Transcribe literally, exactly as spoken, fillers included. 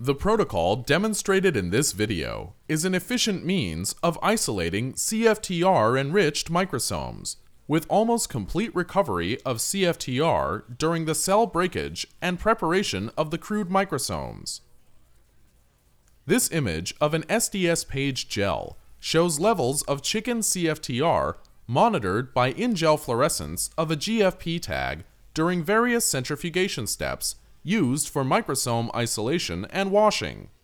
The protocol demonstrated in this video is an efficient means of isolating C F T R-enriched microsomes, with almost complete recovery of C F T R during the cell breakage and preparation of the crude microsomes. This image of an S D S-Page gel shows levels of chicken C F T R monitored by in-gel fluorescence of a G F P tag during various centrifugation steps used for microsome isolation and washing.